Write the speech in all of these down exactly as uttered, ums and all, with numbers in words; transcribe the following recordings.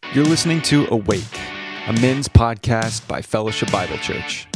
You're listening to Awake, a men's podcast by Fellowship Bible Church.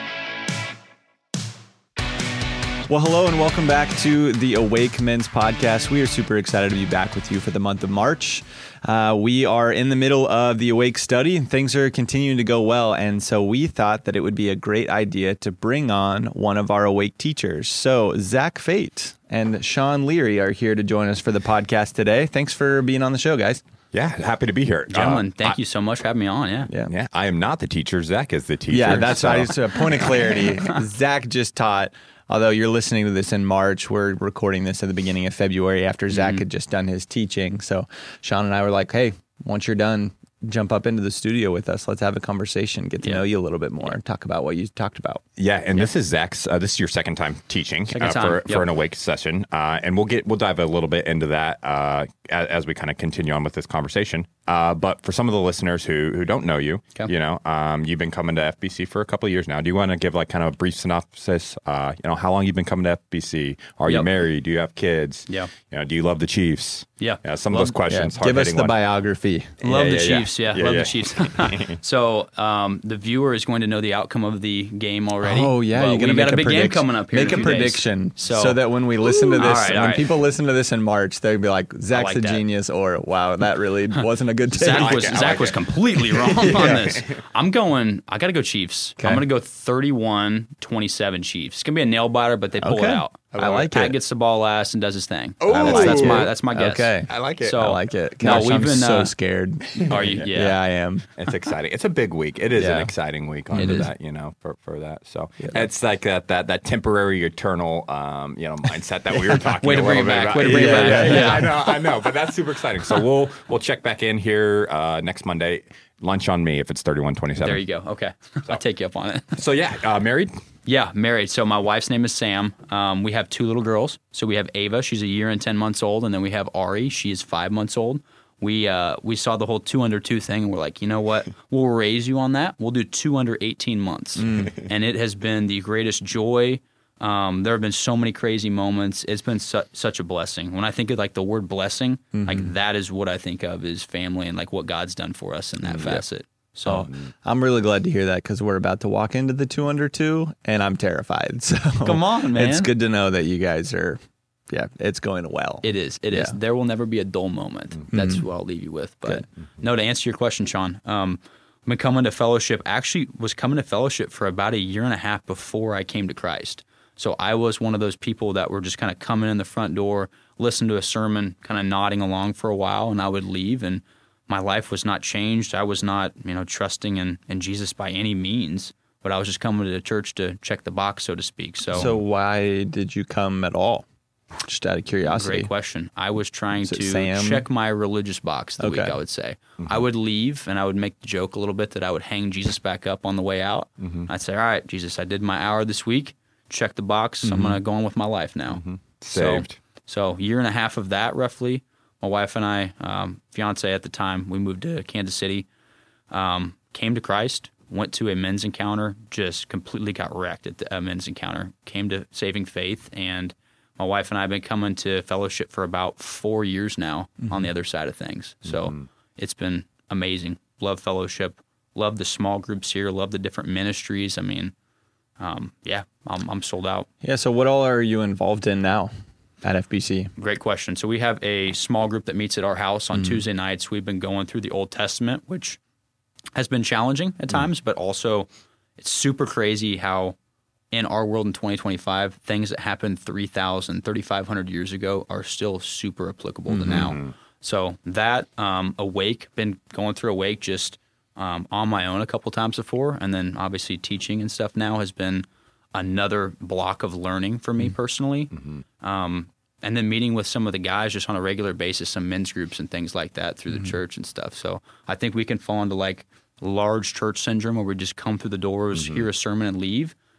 Well, hello and welcome back to the Awake Men's Podcast. We are super excited to be back with you for the month of March. Uh, we are in the middle of the Awake study. Things are continuing to go well, and so we thought that it would be a great idea to bring on one of our Awake teachers. So Zach Fate and Sean Leary are here to join us for the podcast today. Thanks for being on the show, guys. Yeah, happy to be here. Gentlemen, Uh, thank I, you so much for having me on, yeah. Yeah, Yeah, I am not the teacher. Zach is the teacher. yeah that's so. right. Just a point of clarity. Zach just taught. Although you're listening to this in March, we're recording this at the beginning of February after Zach mm-hmm. had just done his teaching. So Sean and I were like, hey, once you're done, jump up into the studio with us. Let's have a conversation, get to yeah. know you a little bit more, and talk about what you talked about. Yeah, and yeah. this is Zach's. Uh, this is your second time teaching second uh, time. for, Yep. for an Awake session, uh, and we'll get we'll dive a little bit into that uh, as, as we kind of continue on with this conversation. Uh, but for some of the listeners who who don't know you, okay. you know, um, you've been coming to F B C for a couple of years now. Do you want to give like kind of a brief synopsis? Uh, you know, how long you've been coming to F B C? Are yep. you married? Do you have kids? Yeah. You know, do you love the Chiefs? Yeah. Yeah. Some love, of those questions. Yeah. Give us the one. biography. Love yeah, the yeah, Chiefs, yeah. yeah. Love yeah, the Chiefs. So um, the viewer is going to know the outcome of the game already. Oh, yeah. But You're going to we've make got a big prediction. game coming up here Make in a, a few prediction days. so, So, that when we listen to Ooh, this, all right, when all right. people listen to this in March, they'll be like, Zach's like a that. genius, or wow, that really wasn't a good take. Zach like was it, I Zach like was it. completely wrong on this. I'm going, I got to go Chiefs. Okay. I'm going to go thirty-one twenty-seven Chiefs. It's going to be a nail biter, but they pull Okay. it out. I like Pat it. gets the ball last and does his thing. Oh, that's, that's my that's my guess. Okay. I like it. So- I like it. No, Gosh, we've I'm been, so uh, scared. Are you? Yeah. Yeah. I am. It's exciting. It's a big week. It is Yeah. an exciting week on It is. that, you know, for, for that. So it's like that that that temporary, eternal, um, you know, mindset that we were talking. Way to a bring little it bit back. about. Way to bring it yeah, back. Yeah, yeah, Yeah. I know, I know, but that's super exciting. So we'll we'll check back in here uh, next Monday. Lunch on me if it's thirty-one twenty-seven. There you go. Okay. I'll take you up on it. So yeah, uh, married. Yeah, married. So my wife's name is Sam. Um, we have two little girls. So we have Ava. She's a year and ten months old, and then we have Ari. She is five months old. We uh, we saw the whole two under two thing, and we're like, you know what? We'll raise you on that. We'll do two under eighteen months, and it has been the greatest joy. Um, there have been so many crazy moments. It's been su- such a blessing. When I think of like the word blessing, Mm-hmm. like that is what I think of is family and like what God's done for us in that facet. So. I'm really glad to hear that because we're about to walk into the two under two, and I'm terrified. So Come on, man. It's good to know that you guys are, yeah, it's going well. It is. It is. Yeah. There will never be a dull moment. That's what I'll leave you with. But no, to answer your question, Sean, um, I've been coming to fellowship. Actually, was coming to fellowship for about a year and a half before I came to Christ. So I was one of those people that were just kind of coming in the front door, listen to a sermon, kind of nodding along for a while, and I would leave. And my life was not changed. I was not, you know, trusting in, in Jesus by any means. But I was just coming to the church to check the box, so to speak. So, So why did you come at all? Just out of curiosity. great question. I was trying Is it to Sam? check my religious box the Okay. week, I would say. I would leave and I would make the joke a little bit that I would hang Jesus back up on the way out. I'd say, all right, Jesus, I did my hour this week. Check the box. I'm going to go on with my life now. Saved. So, so year and a half of that, roughly. My wife and I, um, fiance at the time, we moved to Kansas City, um, came to Christ, went to a men's encounter, just completely got wrecked at the uh, men's encounter, came to saving faith, and my wife and I have been coming to fellowship for about four years now on the other side of things. So it's been amazing. Love fellowship, love the small groups here, love the different ministries. I mean, um, yeah, I'm, I'm sold out. Yeah, so what all are you involved in now at F B C? Great question. So we have a small group that meets at our house on Tuesday nights. We've been going through the Old Testament, which has been challenging at times, but also it's super crazy how in our world in twenty twenty-five, things that happened three thousand, thirty-five hundred years ago are still super applicable to now. So that, um, Awake, been going through Awake just um, on my own a couple times before, and then obviously teaching and stuff now has been another block of learning for me personally. Um, and then meeting with some of the guys just on a regular basis, some men's groups and things like that through the church and stuff. So I think we can fall into like large church syndrome where we just come through the doors, hear a sermon and leave.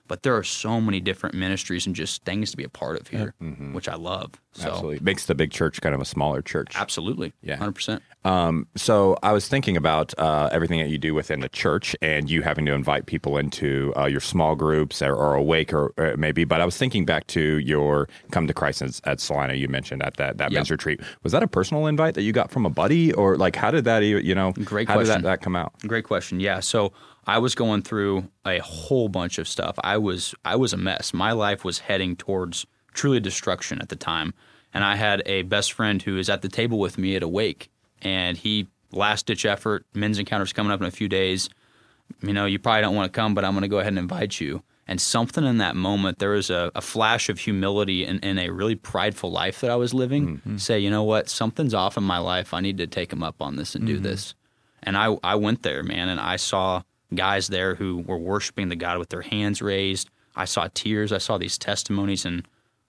But there are so many different ministries and just things to be a part of here, mm-hmm. which I love. So, absolutely. It makes the big church kind of a smaller church. Absolutely. Yeah. one hundred percent. Um, so I was thinking about uh, everything that you do within the church and you having to invite people into uh, your small groups or, or Awake or, or maybe, but I was thinking back to your Come to Christ at, at Salina you mentioned at that, that Yep. men's retreat. Was that a personal invite that you got from a buddy or like how did that, you know, Great how question. did that, that come out? Great question. Yeah. So I was going through a whole bunch of stuff. I was I was a mess. My life was heading towards truly destruction at the time. And I had a best friend who is at the table with me at Awake. And he, last ditch effort, men's encounter's coming up in a few days. You know, you probably don't want to come, but I'm going to go ahead and invite you. And something in that moment, there was a, a flash of humility in, in a really prideful life that I was living. Mm-hmm. Say, you know what, something's off in my life. I need to take him up on this and mm-hmm. do this. And I, I went there, man, and I saw guys there who were worshiping the God with their hands raised. I saw tears. I saw these testimonies, and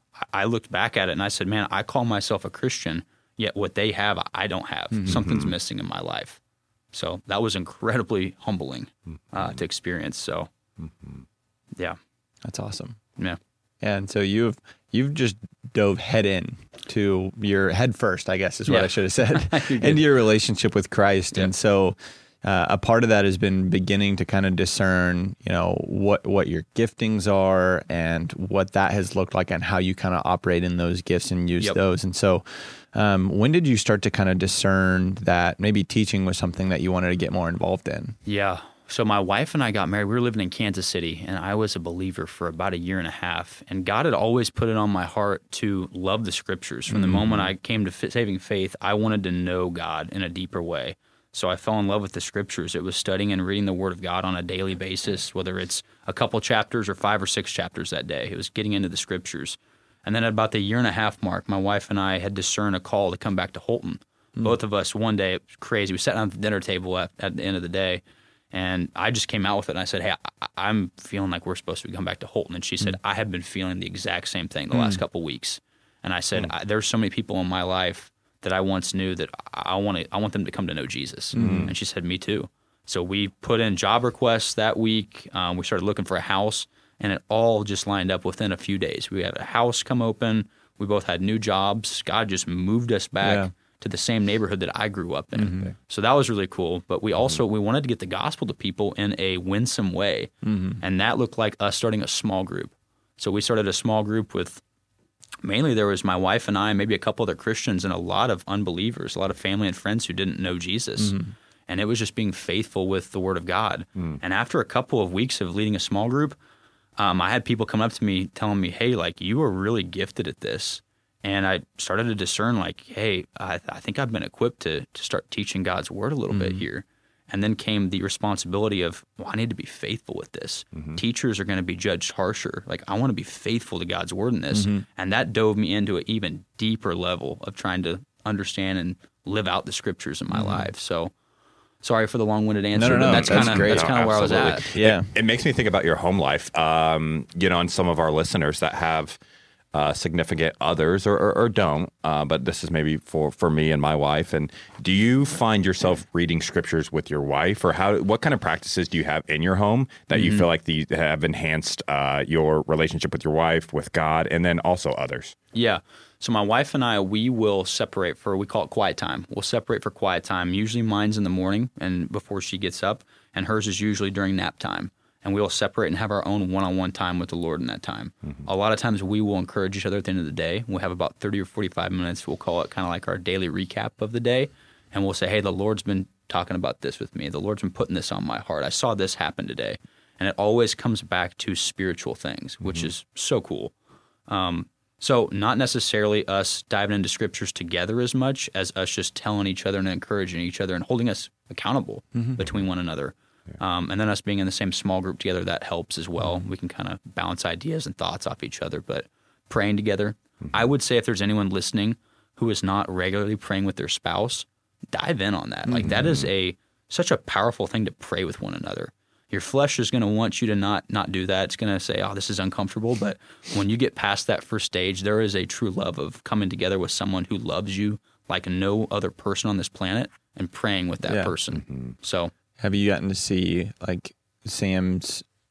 I looked back at it, and I said, man, I call myself a Christian, yet what they have, I don't have. Mm-hmm. Something's missing in my life. So that was incredibly humbling uh, to experience. So, mm-hmm. yeah. That's awesome. Yeah. And so you've you've just dove head in to your head first, I guess is what yeah. I should have said, into your relationship with Christ. Yep. And so uh, a part of that has been beginning to kind of discern, you know, what, what your giftings are and what that has looked like and how you kind of operate in those gifts and use yep. those. And so um, when did you start to kind of discern that maybe teaching was something that you wanted to get more involved in? Yeah. So my wife and I got married. We were living in Kansas City, and I was a believer for about a year and a half. And God had always put it on my heart to love the Scriptures. From the mm-hmm. moment I came to saving faith, I wanted to know God in a deeper way. So I fell in love with the Scriptures. It was studying and reading the Word of God on a daily basis, whether it's a couple chapters or five or six chapters that day. It was getting into the Scriptures. And then at about the year and a half mark, my wife and I had discerned a call to come back to Holton. Mm-hmm. Both of us, one day, it was crazy. We sat down at the dinner table at, at the end of the day, and I just came out with it, and I said, hey, I, I'm feeling like we're supposed to come back to Holton. And she said, mm. I have been feeling the exact same thing the mm. last couple of weeks. And I said, mm. I, there's so many people in my life that I once knew that I want to, I want them to come to know Jesus. Mm. And she said, me too. So we put in job requests that week. Um, we started looking for a house, and it all just lined up within a few days. We had a house come open. We both had new jobs. God just moved us back. Yeah. to the same neighborhood that I grew up in. Mm-hmm. So that was really cool. But we also, mm-hmm. we wanted to get the gospel to people in a winsome way. Mm-hmm. And that looked like us starting a small group. So we started a small group with, mainly there was my wife and I, maybe a couple other Christians, and a lot of unbelievers, a lot of family and friends who didn't know Jesus. Mm-hmm. And it was just being faithful with the Word of God. Mm-hmm. And after a couple of weeks of leading a small group, um, I had people come up to me telling me, hey, like, you are really gifted at this. And I started to discern, like, hey, I, th- I think I've been equipped to, to start teaching God's Word a little mm-hmm. bit here. And then came the responsibility of, well, I need to be faithful with this. Mm-hmm. Teachers are going to be judged harsher. Like, I want to be faithful to God's Word in this. Mm-hmm. And that dove me into an even deeper level of trying to understand and live out the Scriptures in my mm-hmm. life. So, sorry for the long-winded answer, no, no, no. but that's kind of that's no, kind of where I was at. Yeah, it, it makes me think about your home life. Um, you know, and some of our listeners that have Uh, significant others or, or, or don't, uh, but this is maybe for, for me and my wife. And do you find yourself reading scriptures with your wife, or how? What kind of practices do you have in your home that mm-hmm. you feel like these have enhanced uh, your relationship with your wife, with God, and then also others? Yeah. So my wife and I, we will separate for, we call it quiet time. We'll separate for quiet time. Usually mine's in the morning and before she gets up, and hers is usually during nap time. And we will separate and have our own one-on-one time with the Lord in that time. Mm-hmm. A lot of times we will encourage each other at the end of the day. We'll have about thirty or forty-five minutes. We'll call it kind of like our daily recap of the day. And we'll say, hey, the Lord's been talking about this with me. The Lord's been putting this on my heart. I saw this happen today. And it always comes back to spiritual things, which mm-hmm. is so cool. Um, so not necessarily us diving into scriptures together as much as us just telling each other and encouraging each other and holding us accountable mm-hmm. between one another. Um, and then us being in the same small group together, that helps as well. Mm-hmm. We can kind of bounce ideas and thoughts off each other, but praying together. Mm-hmm. I would say if there's anyone listening who is not regularly praying with their spouse, dive in on that. Mm-hmm. Like that is a such a powerful thing to pray with one another. Your flesh is going to want you to not not do that. It's going to say, oh, this is uncomfortable. But when you get past that first stage, there is a true love of coming together with someone who loves you like no other person on this planet and praying with that yeah. person. Mm-hmm. So have you gotten to see like Sam's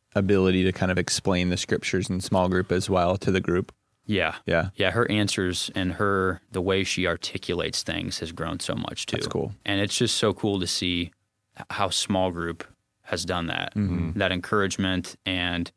ability to kind of explain the scriptures in small group as well to the group. Yeah. Yeah. Yeah. Her answers and her, the way she articulates things has grown so much too. That's cool. And it's just so cool to see how small group has done that, Mm-hmm. that encouragement and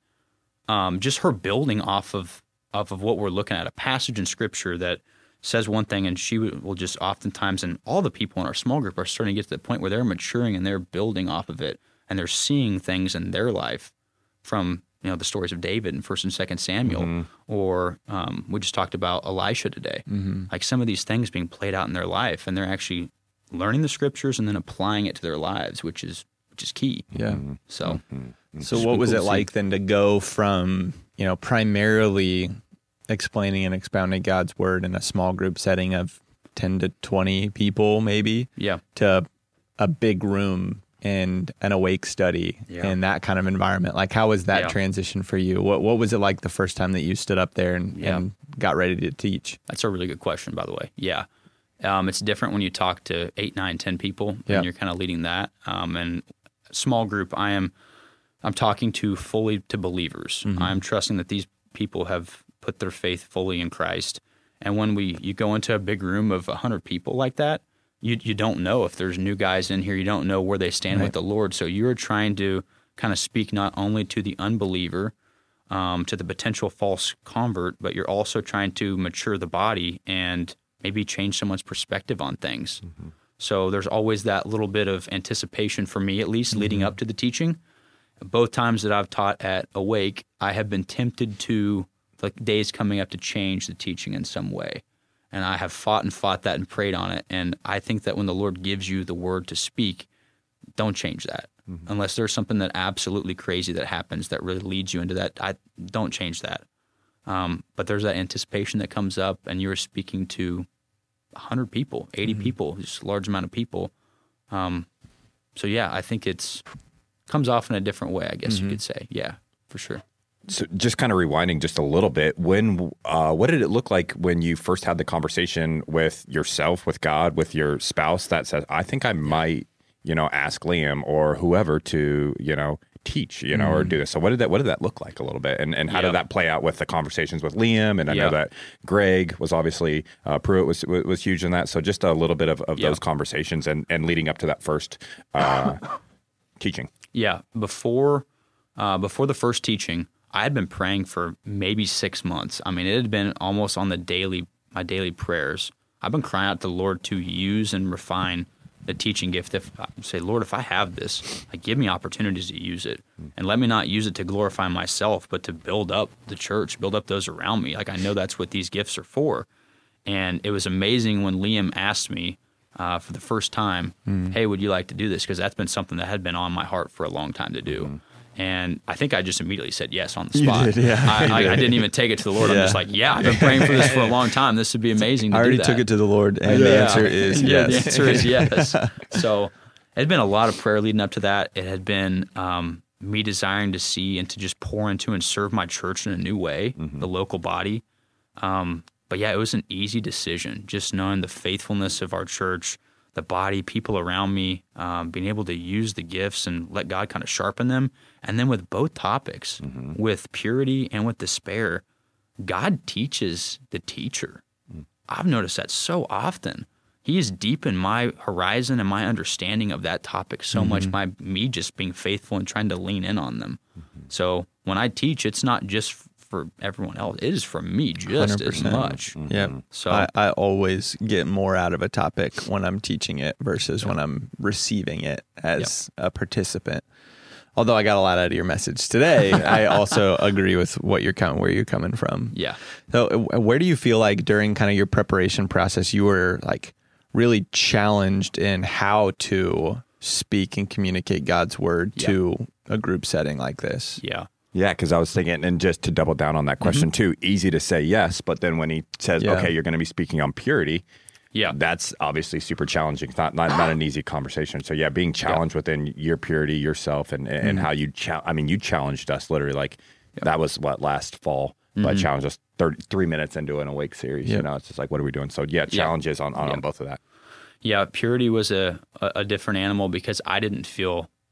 um, just her building off of, off of what we're looking at, a passage in scripture that says one thing and she will just oftentimes, and all the people in our small group are starting to get to the point where they're maturing and they're building off of it and they're seeing things in their life from, you know, the stories of David in First and Second Samuel, mm-hmm. or um, we just talked about Elisha today. Mm-hmm. Like some of these things being played out in their life, and they're actually learning the scriptures and then applying it to their lives, which is which is key. Yeah. Mm-hmm. So, mm-hmm. so what was cool it like then to go from, you know, primarily explaining and expounding God's word in a small group setting of ten to twenty people, maybe, yeah, to a big room and an awake study yeah. in that kind of environment? Like, how was that yeah. transition for you? What what was it like the first time that you stood up there and, yeah. and got ready to teach? That's a really good question, by the way. Yeah. Um, it's different when you talk to eight, nine, ten people yeah. and you're kind of leading that. Um, and small group, I am, I'm talking to fully to believers. Mm-hmm. I'm trusting that these people have put their faith fully in Christ. And when we, you go into a big room of a hundred people like that, You you don't know if there's new guys in here. You don't know where they stand right. with the Lord. So you're trying to kind of speak not only to the unbeliever, um, to the potential false convert, but you're also trying to mature the body and maybe change someone's perspective on things. Mm-hmm. So there's always that little bit of anticipation for me, at least, mm-hmm. leading up to the teaching. Both times that I've taught at Awake, I have been tempted to, like days coming up, to change the teaching in some way. And I have fought and fought that and prayed on it. And I think that when the Lord gives you the word to speak, don't change that. Mm-hmm. Unless there's something that absolutely crazy that happens that really leads you into that, I don't change that. Um, but there's that anticipation that comes up, and you're speaking to one hundred people, eighty mm-hmm. people, just a large amount of people. Um, so, yeah, I think it's comes off in a different way, I guess mm-hmm. you could say. Yeah, for sure. So just kind of rewinding just a little bit, when uh, what did it look like when you first had the conversation with yourself, with God, with your spouse that says, I think I might, you know, ask Liam or whoever to, you know, teach, you know, mm-hmm. or do this. So what did that what did that look like a little bit? And and how yep. did that play out with the conversations with Liam? And I yep. know that Greg was obviously, uh, Pruitt was was huge in that. So just a little bit of, of yep. those conversations and, and leading up to that first uh, teaching. Yeah. Before uh, before the first teaching, I had been praying for maybe six months. I mean, it had been almost on the daily, my daily prayers. I've been crying out to the Lord to use and refine the teaching gift. If I say, Lord, if I have this, like, give me opportunities to use it, and let me not use it to glorify myself, but to build up the church, build up those around me. Like, I know that's what these gifts are for. And it was amazing when Liam asked me uh, for the first time, mm. hey, would you like to do this? Because that's been something that had been on my heart for a long time to do. Mm. And I think I just immediately said yes on the spot. You did, yeah. I, I, I didn't even take it to the Lord. Yeah. I'm just like, yeah, I've been praying for this for a long time. This would be amazing to I already do that. took it to the Lord, and yeah. the answer is yeah, yes. The answer is yes. So it had been a lot of prayer leading up to that. It had been um, me desiring to see and to just pour into and serve my church in a new way, mm-hmm. the local body. Um, but yeah, it was an easy decision, just knowing the faithfulness of our church, the body, people around me, um, being able to use the gifts and let God kind of sharpen them. And then with both topics, mm-hmm. with purity and with despair, God teaches the teacher. Mm. I've noticed that so often. He has deepened my horizon and my understanding of that topic so mm-hmm. much by me just being faithful and trying to lean in on them. Mm-hmm. So when I teach, it's not just for everyone else. It is for me just one hundred percent. As much. Mm-hmm. Yeah. So I, I always get more out of a topic when I'm teaching it versus yep. when I'm receiving it as yep. a participant. Although I got a lot out of your message today, I also agree with what you're coming, where you're coming from. Yeah. So where do you feel like during kind of your preparation process, you were like really challenged in how to speak and communicate God's word yeah. to a group setting like this? Yeah. Yeah, because I was thinking, and just to double down on that question mm-hmm. too, easy to say yes, but then when he says, yeah. okay, you're going to be speaking on purity, yeah, that's obviously super challenging. It's not not, not an easy conversation. So yeah, being challenged yeah. within your purity, yourself, and and mm-hmm. how you, cha- I mean, you challenged us literally like yep. that was what, last fall, mm-hmm. but challenged us thirty, three minutes into an Awake series. Yep. You know, it's just like, what are we doing? So yeah, challenges yep. on, on, yep. on both of that. Yeah, purity was a, a, a different animal because I didn't feel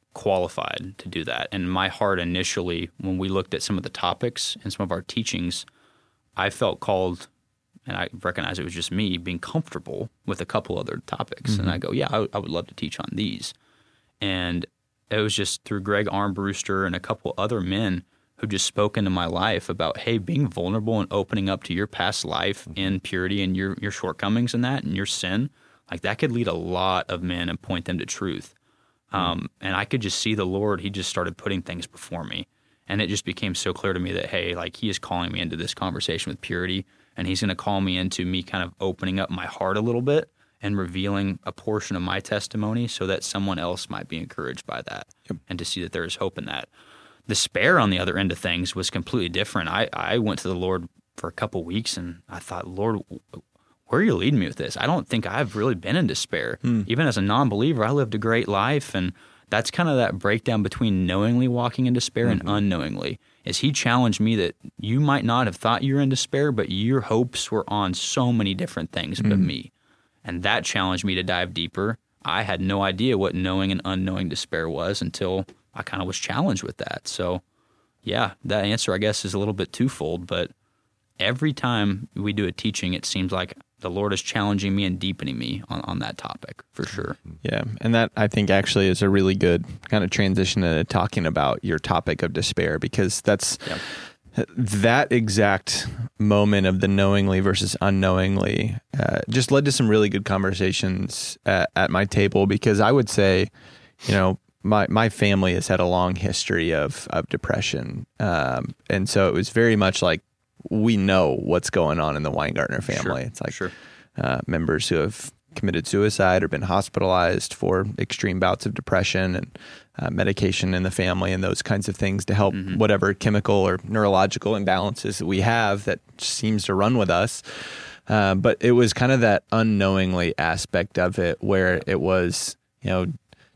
qualified to do that. And my heart initially, when we looked at some of the topics and some of our teachings, I felt called, and I recognize it was just me, being comfortable with a couple other topics. Mm-hmm. And I go, yeah, I, I would love to teach on these. And it was just through Greg Armbruster and a couple other men who just spoke into my life about, hey, being vulnerable and opening up to your past life mm-hmm. in purity and your, your shortcomings in that and your sin, like that could lead a lot of men and point them to truth. Mm-hmm. Um, and I could just see the Lord, he just started putting things before me. And it just became so clear to me that, hey, like he is calling me into this conversation with purity, and he's going to call me into me kind of opening up my heart a little bit and revealing a portion of my testimony so that someone else might be encouraged by that yep. and to see that there is hope in that. Despair on the other end of things was completely different. I, I went to the Lord for a couple weeks and I thought, Lord, where are you leading me with this? I don't think I've really been in despair. Hmm. Even as a non-believer, I lived a great life, and that's kind of that breakdown between knowingly walking in despair mm-hmm. and unknowingly. Is he challenged me that you might not have thought you were in despair, but your hopes were on so many different things mm-hmm. but me. And that challenged me to dive deeper. I had no idea what knowing and unknowing despair was until I kind of was challenged with that. So, yeah, that answer, I guess, is a little bit twofold. But every time we do a teaching, it seems like the Lord is challenging me and deepening me on, on that topic, for sure. Yeah, and that, I think, actually is a really good kind of transition to talking about your topic of despair, because that's yep. that exact moment of the knowingly versus unknowingly uh, just led to some really good conversations at, at my table, because I would say, you know, my my family has had a long history of, of depression, um, and so it was very much like, we know what's going on in the Weingartner family. Sure, it's like sure. uh, members who have committed suicide or been hospitalized for extreme bouts of depression, and uh, medication in the family and those kinds of things to help mm-hmm. whatever chemical or neurological imbalances that we have that seems to run with us. Uh, but it was kind of that unknowingly aspect of it where it was, you know,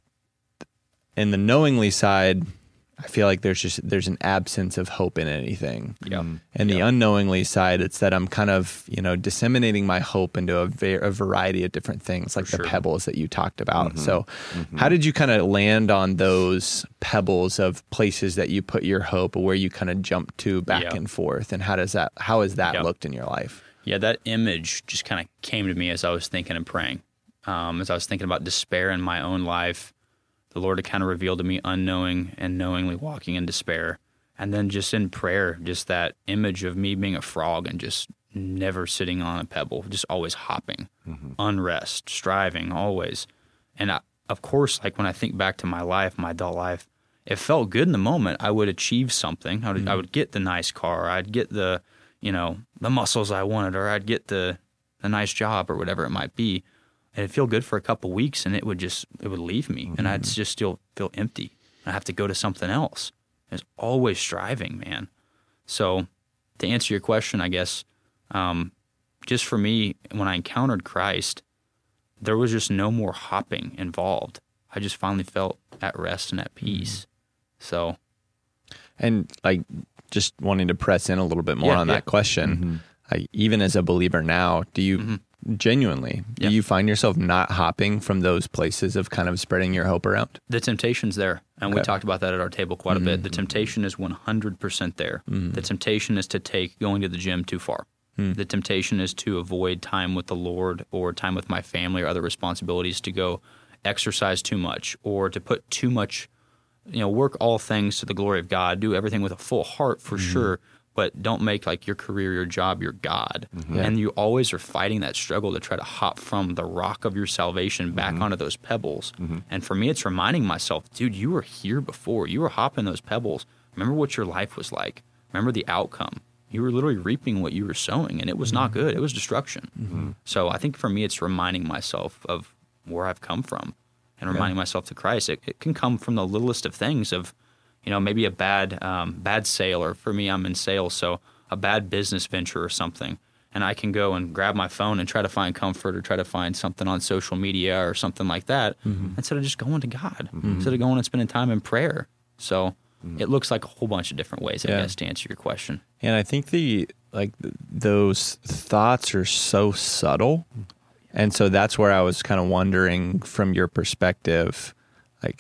in the knowingly side, I feel like there's just there's an absence of hope in anything. Yep. And the yep. unknowingly side, it's that I'm kind of, you know, disseminating my hope into a, va- a variety of different things, like For the sure. pebbles that you talked about. Mm-hmm. So mm-hmm. how did you kind of land on those pebbles of places that you put your hope, or where you kind of jump to back yep. and forth? And how does that, how has that yep. looked in your life? Yeah, that image just kind of came to me as I was thinking and praying. Um, as I was thinking about despair in my own life, the Lord had kind of revealed to me unknowing and knowingly walking in despair. And then just in prayer, just that image of me being a frog and just never sitting on a pebble, just always hopping, mm-hmm. unrest, striving, always. And I, of course, like when I think back to my life, my adult life, it felt good in the moment. I would achieve something. I would, mm-hmm. I would get the nice car. I'd get the, you know, the muscles I wanted, or I'd get the, the nice job or whatever it might be. And it'd feel good for a couple weeks, and it would just it would leave me, mm-hmm. and I'd just still feel empty. I have to go to something else. It's always striving, man. So to answer your question, I guess, um, just for me, when I encountered Christ, there was just no more hopping involved. I just finally felt at rest and at peace. Mm-hmm. So, and like just wanting to press in a little bit more yeah, on yeah. that question, mm-hmm. like, even as a believer now, do you? Mm-hmm. Genuinely, do yep. you find yourself not hopping from those places of kind of spreading your hope around? The temptation's there, and okay. we talked about that at our table quite mm-hmm. a bit. The temptation is one hundred percent there. Mm-hmm. The temptation is to take going to the gym too far. Mm-hmm. The temptation is to avoid time with the Lord or time with my family or other responsibilities, to go exercise too much, or to put too much, you know, work all things to the glory of God, do everything with a full heart for mm-hmm. sure, but don't make like your career, your job, your God. Mm-hmm. And you always are fighting that struggle to try to hop from the rock of your salvation back mm-hmm. onto those pebbles. Mm-hmm. And for me, it's reminding myself, dude, you were here before. You were hopping those pebbles. Remember what your life was like. Remember the outcome. You were literally reaping what you were sowing, and it was mm-hmm. not good. It was destruction. Mm-hmm. So I think for me, it's reminding myself of where I've come from and reminding yeah. myself to Christ. It, it can come from the littlest of things of, you know, maybe a bad um, bad sale, or for me, I'm in sales, so a bad business venture or something. And I can go and grab my phone and try to find comfort, or try to find something on social media or something like that, mm-hmm. instead of just going to God, mm-hmm. instead of going and spending time in prayer. So mm-hmm. it looks like a whole bunch of different ways, I yeah. guess, to answer your question. And I think the like th- those thoughts are so subtle. And so that's where I was kind of wondering, from your perspective, like,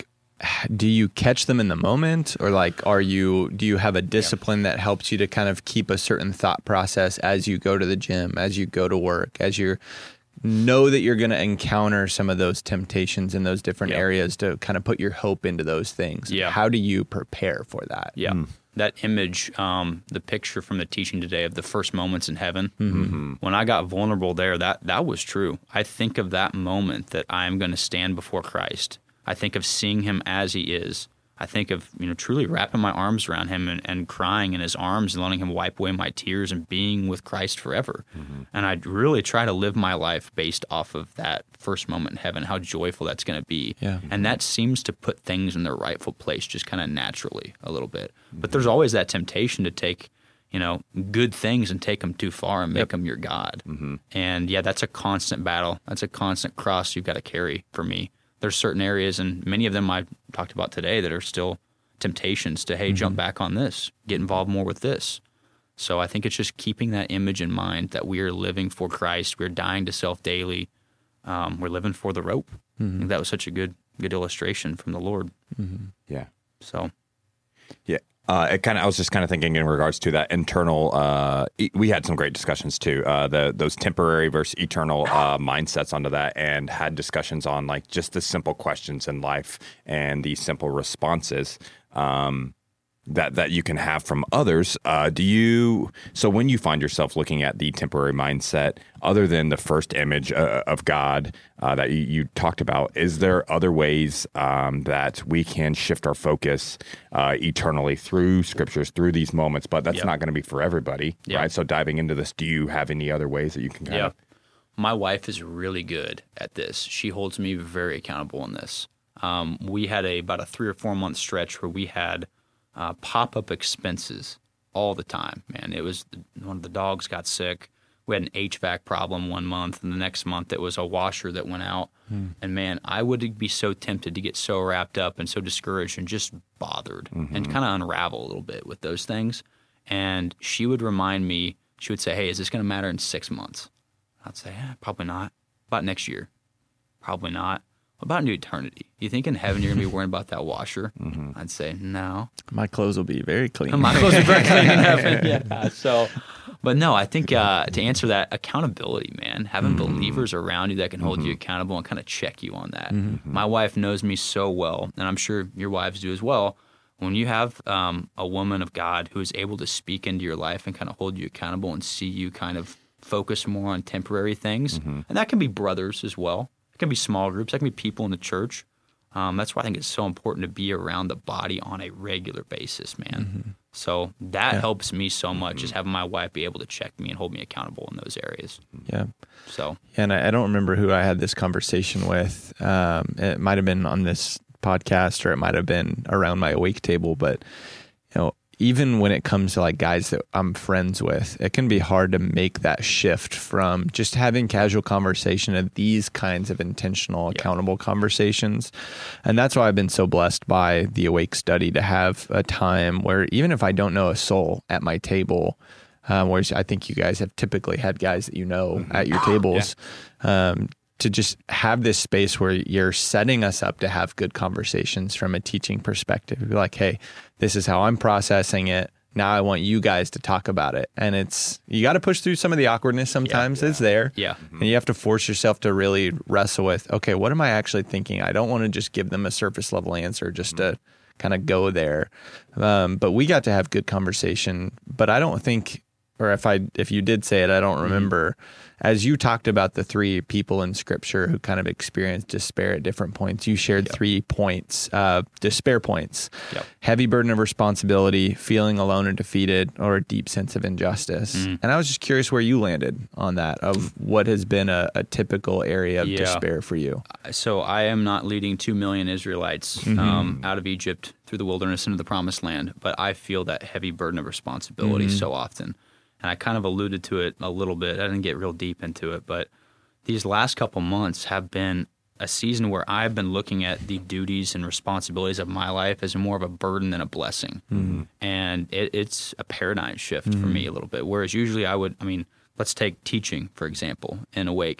do you catch them in the moment, or like, are you, do you have a discipline that helps you to kind of keep a certain thought process as you go to the gym, as you go to work, as you know that you're going to encounter some of those temptations in those different Yep. areas to kind of put your hope into those things? Yeah. How do you prepare for that? Yeah. That image, um, the picture from the teaching today of the first moments in heaven, Mm-hmm. when I got vulnerable there, that, that was true. I think of that moment that I'm going to stand before Christ. I think of seeing him as he is. I think of, you know, truly wrapping my arms around him and, and crying in his arms and letting him wipe away my tears and being with Christ forever. Mm-hmm. And I really try to live my life based off of that first moment in heaven, how joyful that's going to be. Yeah. And that seems to put things in their rightful place just kind of naturally a little bit. Mm-hmm. But there's always that temptation to take, you know, good things and take them too far and make Yep. them your God. Mm-hmm. And yeah, that's a constant battle. That's a constant cross you've got to carry for me. There's certain areas, and many of them I talked about today, that are still temptations to, hey, mm-hmm. jump back on this, get involved more with this. So I think it's just keeping that image in mind that we are living for Christ. We're dying to self daily. Um, we're living for the rope. Mm-hmm. I think that was such a good good illustration from the Lord. Mm-hmm. Yeah. So, yeah. Uh, it kind of. I was just kind of thinking in regards to that internal. Uh, e- we had some great discussions too. Uh, the those temporary versus eternal uh, mindsets onto that, and had discussions on like just the simple questions in life and the simple responses um, that that you can have from others. Uh, do you? So when you find yourself looking at the temporary mindset, other than the first image uh, of God uh, that you, you talked about, is there other ways um, that we can shift our focus uh, eternally through scriptures, through these moments? But that's Yep. not going to be for everybody, Yep. right? So diving into this, do you have any other ways that you can kind yeah. of? My wife is really good at this. She holds me very accountable in this. Um, we had a about a three or four month stretch where we had uh, pop up expenses all the time. Man, it was one of the dogs got sick. We had an H V A C problem one month, and the next month it was a washer that went out. Hmm. And man, I would be so tempted to get so wrapped up and so discouraged and just bothered mm-hmm. and kind of unravel a little bit with those things. And she would remind me, she would say, hey, is this going to matter in six months? I'd say, eh, probably not. About next year? Probably not. What about into eternity? You think in heaven you're going to be worrying about that washer? Mm-hmm. I'd say, no. My clothes will be very clean. My clothes are very clean in heaven. Yeah. So, but no, I think uh, to answer that, accountability, man, having mm-hmm. believers around you that can hold mm-hmm. you accountable and kind of check you on that. Mm-hmm. My wife knows me so well, and I'm sure your wives do as well. When you have um, a woman of God who is able to speak into your life and kind of hold you accountable and see you kind of focus more on temporary things, mm-hmm. and that can be brothers as well. It can be small groups. That can be people in the church. Um, that's why I think it's so important to be around the body on a regular basis, man. Mm-hmm. So that yeah. helps me so much, mm-hmm. is having my wife be able to check me and hold me accountable in those areas. Yeah. So. Yeah, and I, I don't remember who I had this conversation with. Um, it might have been on this podcast, or it might have been around my Awake table, but you know, even when it comes to like guys that I'm friends with, it can be hard to make that shift from just having casual conversation to these kinds of intentional, yep. accountable conversations. And that's why I've been so blessed by the Awake study to have a time where even if I don't know a soul at my table, um, whereas I think you guys have typically had guys that you know mm-hmm. at your tables, yeah. um, to just have this space where you're setting us up to have good conversations from a teaching perspective. Be like, hey, this is how I'm processing it. Now I want you guys to talk about it. And it's, you got to push through some of the awkwardness sometimes. Yeah, yeah. It's there. Yeah. Mm-hmm. And you have to force yourself to really wrestle with, okay, what am I actually thinking? I don't want to just give them a surface level answer just mm-hmm. to kind of go there. Um, but we got to have good conversation. But I don't think, or if I, if you did say it, I don't remember. Mm-hmm. As you talked about the three people in Scripture who kind of experienced despair at different points, you shared yep. three points, uh, despair points, yep. heavy burden of responsibility, feeling alone and defeated, or a deep sense of injustice. Mm. And I was just curious where you landed on that, of what has been a, a typical area of yeah. despair for you. So I am not leading two million Israelites mm-hmm. um, out of Egypt through the wilderness into the promised land, but I feel that heavy burden of responsibility mm-hmm. so often. And I kind of alluded to it a little bit. I didn't get real deep into it, but these last couple months have been a season where I've been looking at the duties and responsibilities of my life as more of a burden than a blessing. Mm-hmm. And it, it's a paradigm shift mm-hmm. for me a little bit. Whereas usually I would, I mean, let's take teaching, for example, in Awake.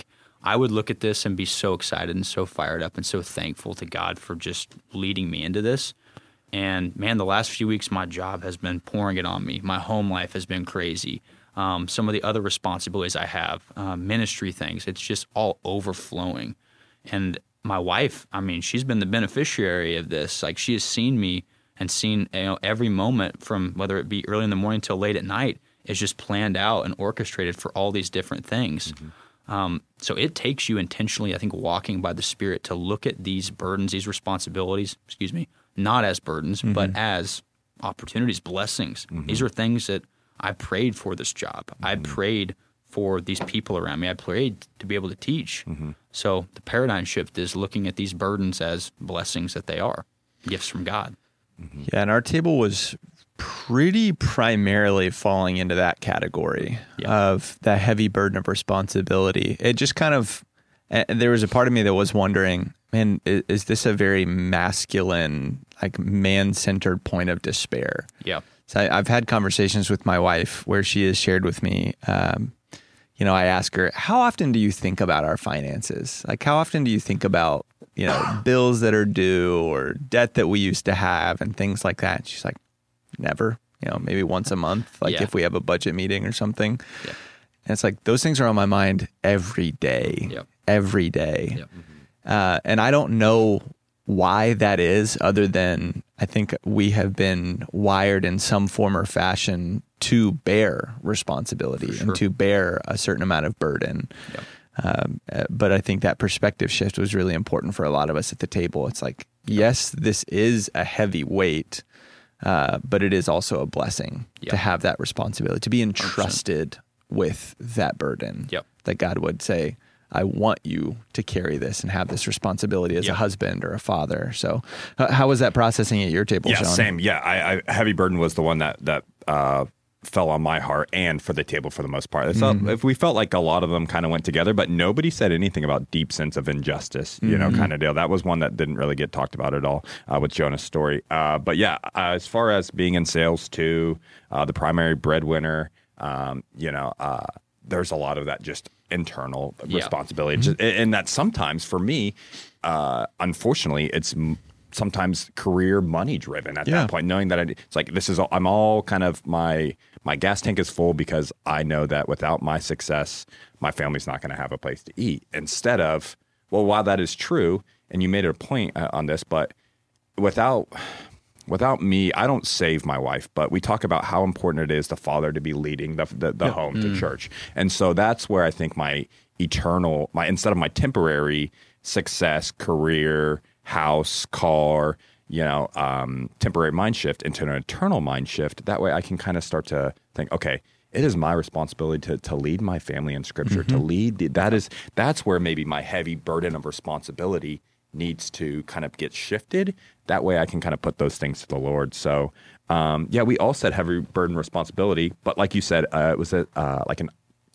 I would look at this and be so excited and so fired up and so thankful to God for just leading me into this. And man, the last few weeks, my job has been pouring it on me. My home life has been crazy. Um, some of the other responsibilities I have, uh, ministry things, it's just all overflowing. And my wife, I mean, she's been the beneficiary of this. Like, she has seen me and seen, you know, every moment from whether it be early in the morning till late at night is just planned out and orchestrated for all these different things. Mm-hmm. Um, so it takes you intentionally, I think, walking by the Spirit to look at these burdens, these responsibilities, excuse me, not as burdens, mm-hmm. but as opportunities, blessings. Mm-hmm. These are things that I prayed for this job. Mm-hmm. I prayed for these people around me. I prayed to be able to teach. Mm-hmm. So the paradigm shift is looking at these burdens as blessings that they are, gifts from God. Mm-hmm. Yeah, and our table was pretty primarily falling into that category yeah. of that heavy burden of responsibility. It just kind of, there was a part of me that was wondering, man, is, is this a very masculine, like man-centered point of despair? Yeah. So I, I've had conversations with my wife where she has shared with me, um, you know, I ask her, how often do you think about our finances? Like, how often do you think about, you know, bills that are due or debt that we used to have and things like that? And she's like, never, you know, maybe once a month, like yeah. if we have a budget meeting or something. Yeah. And it's like, those things are on my mind every day, yep. every day. Yep. Uh, and I don't know why that is, other than I think we have been wired in some form or fashion to bear responsibility sure. and to bear a certain amount of burden. Yep. Um, but I think that perspective shift was really important for a lot of us at the table. It's like, yes, this is a heavy weight, uh, but it is also a blessing yep. to have that responsibility, to be entrusted one hundred percent with that burden. Yep. That God would say, I want you to carry this and have this responsibility as yep. a husband or a father. So uh, how was that processing at your table, yeah, Sean? Same. Yeah, I, I, heavy burden was the one that, that uh, fell on my heart and for the table for the most part. It's mm-hmm. not, if we felt like a lot of them kind of went together, but nobody said anything about deep sense of injustice, you mm-hmm. know, kind of deal. That was one that didn't really get talked about at all uh, with Jonah's story. Uh, but yeah, uh, as far as being in sales too, uh, the primary breadwinner, um, you know, uh, there's a lot of that just internal yeah. responsibility. Mm-hmm. Just, and that sometimes for me, uh, unfortunately, it's m- sometimes career money driven at yeah. that point, knowing that I, it's like, this is, all, I'm all kind of my, my gas tank is full because I know that without my success, my family's not going to have a place to eat. Instead of, well, while that is true, and you made a point uh, on this, but without, Without me, I don't save my wife, but we talk about how important it is the father to be leading the the, the yeah. home mm. to church. And so that's where I think my eternal, my instead of my temporary success, career, house, car, you know, um, temporary mind shift into an eternal mind shift. That way I can kind of start to think, okay, it is my responsibility to to lead my family in Scripture, mm-hmm. to lead. The, that is that's where maybe my heavy burden of responsibility needs to kind of get shifted. That way I can kind of put those things to the Lord. So, um, yeah, we all said heavy burden responsibility, but like you said, uh, it was a, uh, like an,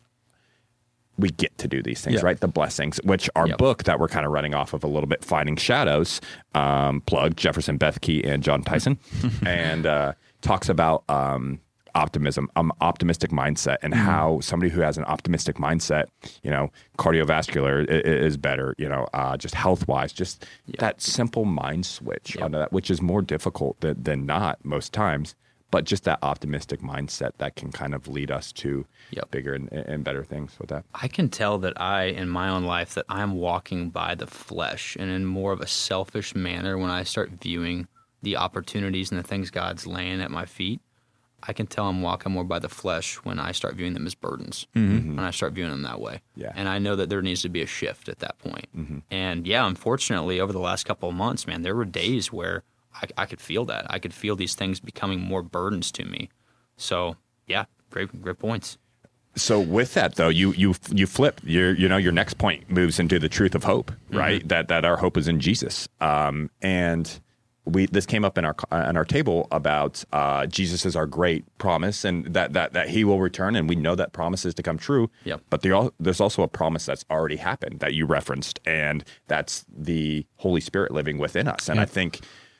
we get to do these things, yeah. right? The blessings, which our yep. book that we're kind of running off of a little bit, Fighting Shadows, um, plug Jefferson Bethke and John Tyson, and uh, talks about um, optimism, um, optimistic mindset, and mm-hmm. how somebody who has an optimistic mindset, you know, cardiovascular is, is better, you know, uh, just health-wise, just yep. that simple mind switch yep. onto that, which is more difficult than, than not most times, but just that optimistic mindset that can kind of lead us to yep. bigger and, and better things with that. I can tell that I, in my own life, that I'm walking by the flesh and in more of a selfish manner when I start viewing the opportunities and the things God's laying at my feet. I can tell I'm walking more by the flesh when I start viewing them as burdens, mm-hmm. when I start viewing them that way. Yeah. And I know that there needs to be a shift at that point. Mm-hmm. And yeah, unfortunately, over the last couple of months, man, there were days where I, I could feel that. I could feel these things becoming more burdens to me. So yeah, great, great points. So with that though, you you you flip. Your you know your next point moves into the truth of hope, right? Mm-hmm. That that our hope is in Jesus, um, and. We this came up in our on our table about uh, Jesus is our great promise, and that that that He will return, and we know that promise is to come true. Yep. But there, there's also a promise that's already happened that you referenced, and that's the Holy Spirit living within us. And yep. I think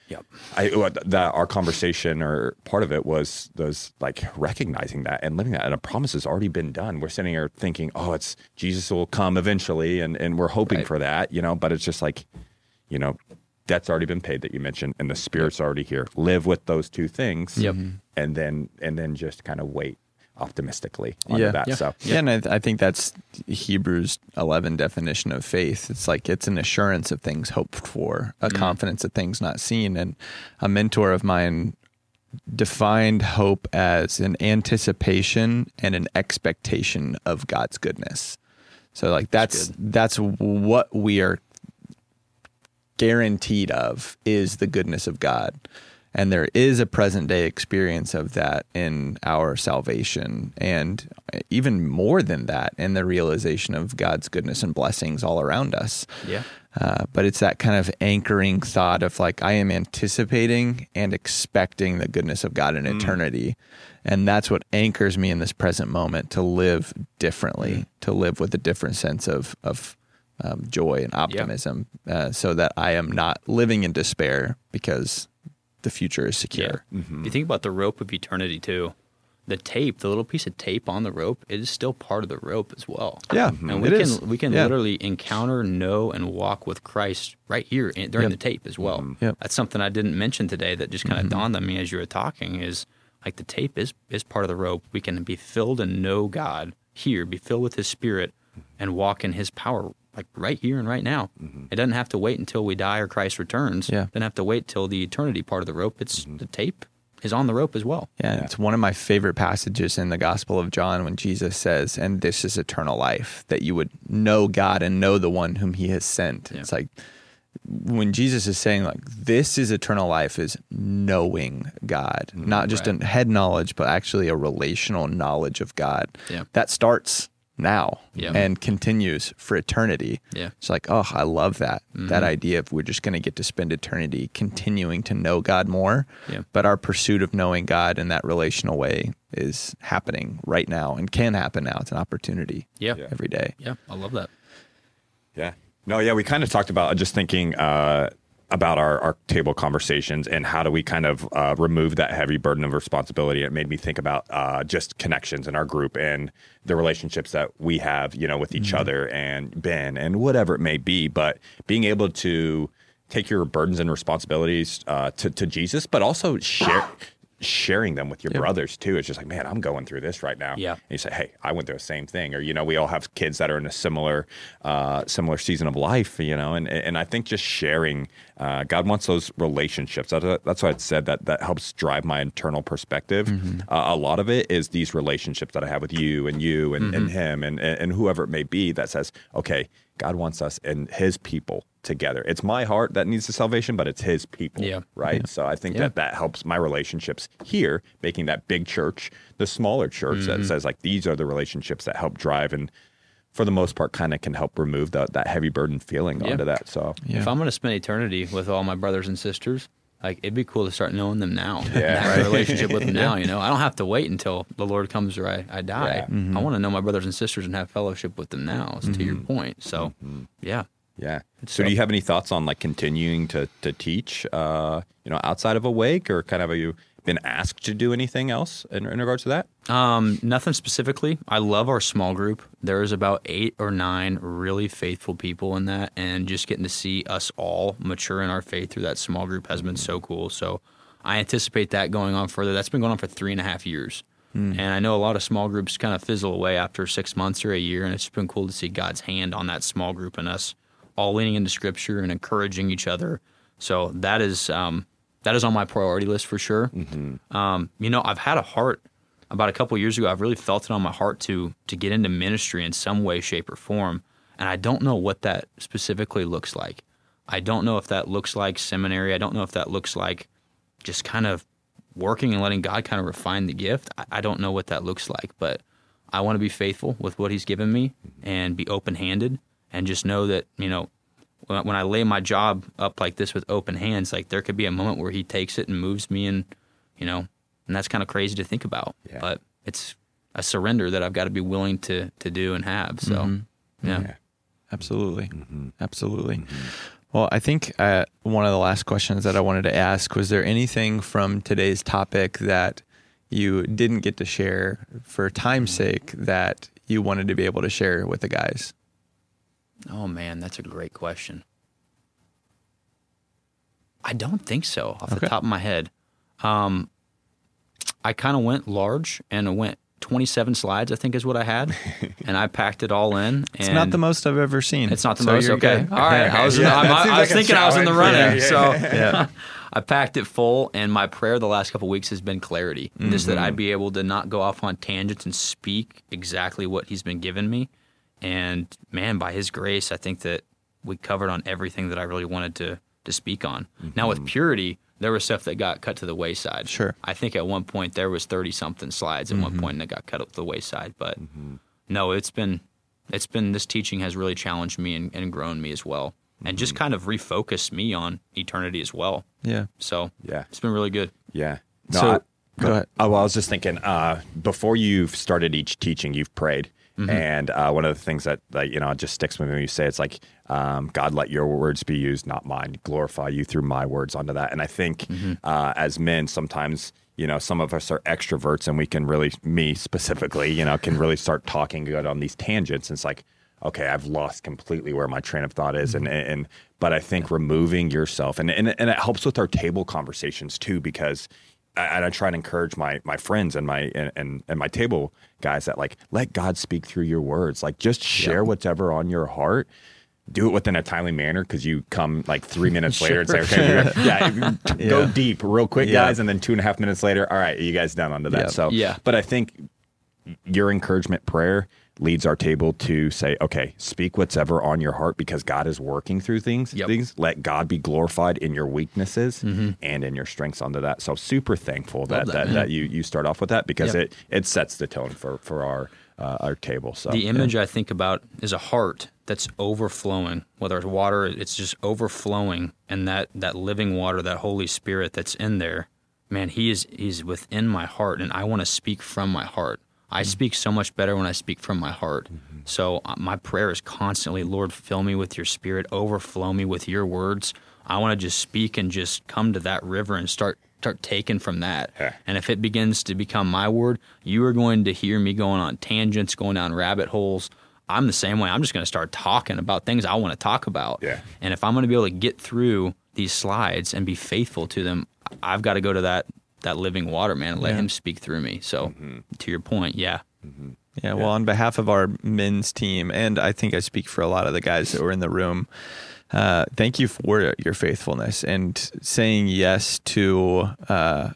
Yep. I that our conversation or part of it was those like recognizing that and living that, and a promise has already been done. We're sitting here thinking, oh, it's Jesus will come eventually, and and we're hoping Right. for that, you know. But it's just like, you know, debt's already been paid that you mentioned, and the Spirit's already here. Live with those two things, Yep. and then and then just kind of wait optimistically on Yeah. that. Yeah. So Yeah, and I, I think that's Hebrews eleven definition of faith. It's like it's an assurance of things hoped for, a confidence of things not seen. And a mentor of mine defined hope as an anticipation and an expectation of God's goodness. So like that's that's what we are guaranteed of is the goodness of God. And there is a present day experience of that in our salvation, and even more than that in the realization of God's goodness and blessings all around us. Yeah. Uh, but it's that kind of anchoring thought of like, I am anticipating and expecting the goodness of God in eternity. And that's what anchors me in this present moment to live differently, mm. to live with a different sense of, of um, joy and optimism, yeah. uh, so that I am not living in despair because the future is secure. Yeah. Mm-hmm. If you think about the rope of eternity too, the tape, the little piece of tape on the rope, it is still part of the rope as well. Yeah, mm-hmm. and we it can is. we can yeah. literally encounter, know, and walk with Christ right here in, during yep. the tape as well. Mm-hmm. Yep. That's something I didn't mention today that just kind of mm-hmm. dawned on me as you were talking. Is like the tape is is part of the rope. We can be filled and know God here, be filled with His Spirit, and walk in His power. Like right here and right now. Mm-hmm. It doesn't have to wait until we die or Christ returns. Yeah. It doesn't have to wait till the eternity part of the rope. It's mm-hmm. the tape is on the rope as well. Yeah, yeah, it's one of my favorite passages in the Gospel of John when Jesus says, and this is eternal life, that you would know God and know the one whom He has sent. Yeah. It's like when Jesus is saying like, this is eternal life, is knowing God, mm-hmm. not just right. a head knowledge, but actually a relational knowledge of God. Yeah. That starts now yeah. and continues for eternity. Yeah. It's like, oh, I love that. Mm-hmm. That idea of we're just going to get to spend eternity continuing to know God more. Yeah. But our pursuit of knowing God in that relational way is happening right now and can happen now. It's an opportunity yeah. every day. Yeah, I love that. Yeah. No, yeah, we kind of talked about just thinking uh, about our, our table conversations and how do we kind of uh, remove that heavy burden of responsibility. It made me think about uh, just connections in our group and the relationships that we have, you know, with each mm-hmm. other and Ben and whatever it may be. But being able to take your burdens and responsibilities uh, to, to Jesus, but also share sharing them with your yep. brothers too. It's just like, man, I'm going through this right now. Yeah. And you say, hey, I went through the same thing. Or, you know, we all have kids that are in a similar, uh, similar season of life, you know, and, and I think just sharing, uh, God wants those relationships. That's, that's why I said that that helps drive my internal perspective. Mm-hmm. Uh, a lot of it is these relationships that I have with you and you and, mm-hmm. and him and, and whoever it may be that says, okay, God wants us and His people together. It's my heart that needs the salvation, but it's His people, yeah. right? Yeah. So I think yeah. that that helps my relationships here, making that big church the smaller church mm-hmm. that says like these are the relationships that help drive and for the most part kind of can help remove the, that heavy burden feeling yeah. onto that. So yeah. if I'm going to spend eternity with all my brothers and sisters, like it'd be cool to start knowing them now. Yeah. Have a relationship with them now, you know. I don't have to wait until the Lord comes or I, I die. Yeah. Mm-hmm. I want to know my brothers and sisters and have fellowship with them now, mm-hmm. to your point. So, mm-hmm. yeah. Yeah. So do you have any thoughts on like continuing to to teach, uh, you know, outside of Awake, or kind of have you been asked to do anything else in, in regards to that? Um, nothing specifically. I love our small group. There's about eight or nine really faithful people in that, and just getting to see us all mature in our faith through that small group has been so cool. So I anticipate that going on further. That's been going on for three and a half years. Mm. And I know a lot of small groups kind of fizzle away after six months or a year, and it's been cool to see God's hand on that small group and us all leaning into Scripture and encouraging each other. So that is um, that is on my priority list for sure. Mm-hmm. Um, you know, I've had a heart about a couple of years ago. I've really felt it on my heart to to get into ministry in some way, shape, or form, and I don't know what that specifically looks like. I don't know if that looks like seminary. I don't know if that looks like just kind of working and letting God kind of refine the gift. I, I don't know what that looks like, but I want to be faithful with what He's given me and be open-handed. And just know that, you know, when, when I lay my job up like this with open hands, like there could be a moment where He takes it and moves me, and, you know, and that's kind of crazy to think about. Yeah. But it's a surrender that I've got to be willing to to do and have. So, mm-hmm. yeah. yeah. Absolutely. Mm-hmm. Absolutely. Mm-hmm. Well, I think uh, one of the last questions that I wanted to ask, was there anything from today's topic that you didn't get to share for time's sake that you wanted to be able to share with the guys? Oh, man, that's a great question. I don't think so, off Okay. the top of my head. Um, I kind of went large, and I went twenty-seven slides, I think is what I had, and I packed it all in. And It's not the most I've ever seen. It's not the so most. you're Okay, good. all right. Yeah. I was, Yeah, I'm- that I, seems I was like a thinking I was in the running, challenge. Yeah, so Yeah. I packed it full. And my prayer the last couple of weeks has been clarity, Mm-hmm. just that I'd be able to not go off on tangents and speak exactly what He's been giving me. And man, by His grace, I think that we covered on everything that I really wanted to to speak on. Mm-hmm. Now with purity, there was stuff that got cut to the wayside. Sure. I think at one point there was thirty something slides at one Mm-hmm. point that got cut to the wayside. But no, it's been it's been this teaching has really challenged me and, and grown me as well, and just kind of refocused me on eternity as well. Yeah. So Yeah. it's been really good. Yeah. No, So- I- go ahead. Oh, well, I was just thinking, uh, before you've started each teaching, you've prayed. And uh, one of the things that, that, you know, just sticks with me when you say, it's like, um, God, let your words be used, not mine. Glorify you through my words onto that. And I think uh, as men, sometimes, you know, some of us are extroverts, and we can really, me specifically, you know, can really start talking good on these tangents. And it's like, okay, I've lost completely where my train of thought is. And, and, but I think removing yourself, and, and, and it helps with our table conversations too, because and I try and encourage my my friends and my and, and, and my table guys that, like, let God speak through your words. Like, just share whatever on your heart. Do it within a timely manner, because you come like three minutes later and say, okay, yeah, go Yeah. deep real quick, Yeah. guys. And then two and a half minutes later, all right, you guys done onto that. Yeah. So, Yeah. But I think your encouragement prayer leads our table to say, okay, speak whatever on your heart, because God is working through things. Yep. things. Let God be glorified in your weaknesses and in your strengths onto that. So super thankful that that, that, man. that you you start off with that, because Yep. it it sets the tone for for our uh, our table. So The image I think about is a heart that's overflowing, whether it's water, it's just overflowing, and that, that living water, that Holy Spirit that's in there, man, he is he's within my heart, and I want to speak from my heart. I speak so much better when I speak from my heart. So uh, my prayer is constantly, Lord, fill me with your Spirit, overflow me with your words. I want to just speak and just come to that river and start start taking from that. Yeah. And if it begins to become my word, you are going to hear me going on tangents, going down rabbit holes. I'm the same way. I'm just going to start talking about things I want to talk about. Yeah. And if I'm going to be able to get through these slides and be faithful to them, I've got to go to that that living water, man, and let Yeah. him speak through me. So to your point, yeah. Yeah, well, on behalf of our men's team, and I think I speak for a lot of the guys that were in the room, uh, thank you for your faithfulness and saying yes to uh,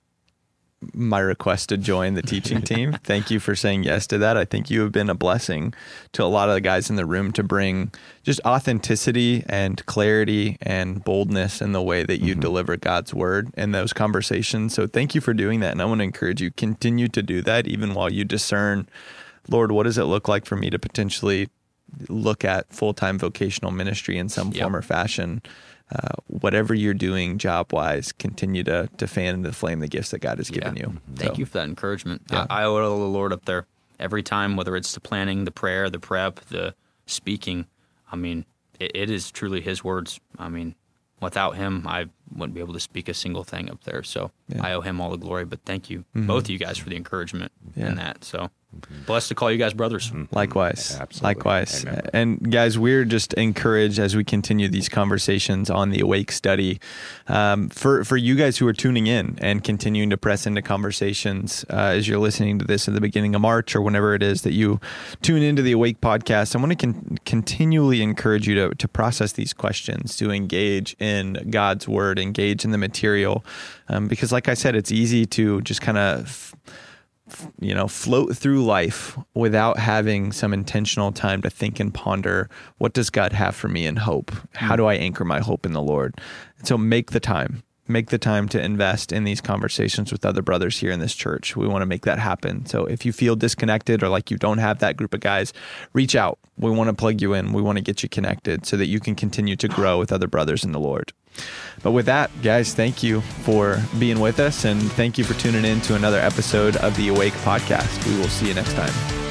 my request to join the teaching team. Thank you for saying yes to that. I think you have been a blessing to a lot of the guys in the room to bring just authenticity and clarity and boldness in the way that you deliver God's word in those conversations. So thank you for doing that. And I want to encourage you, continue to do that even while you discern, Lord, what does it look like for me to potentially look at full-time vocational ministry in some Yep. form or fashion? Uh, whatever you're doing job-wise, continue to to fan into the flame the gifts that God has given Yeah. you. Thank So, you for that encouragement. Yeah. I, I owe the Lord up there every time, whether it's the planning, the prayer, the prep, the speaking. I mean, it, it is truly His words. I mean, without Him, I wouldn't be able to speak a single thing up there. So Yeah. I owe Him all the glory. But thank you, both of you guys, for the encouragement Yeah. in that. So blessed to call you guys brothers. Likewise. Absolutely. Likewise. Amen. And guys, we're just encouraged as we continue these conversations on the Awake study, um, for, for you guys who are tuning in and continuing to press into conversations uh, as you're listening to this at the beginning of March or whenever it is that you tune into the Awake podcast. I want to con- continually encourage you to, to process these questions, to engage in God's word, engage in the material. Um, because like I said, it's easy to just kind of you know, float through life without having some intentional time to think and ponder, what does God have for me in hope? How do I anchor my hope in the Lord? And so make the time. Make the time to invest in these conversations with other brothers here in this church. We want to make that happen. So if you feel disconnected or like you don't have that group of guys, reach out. We want to plug you in. We want to get you connected so that you can continue to grow with other brothers in the Lord. But with that, guys, thank you for being with us, and thank you for tuning in to another episode of the Awake podcast. We will see you next time.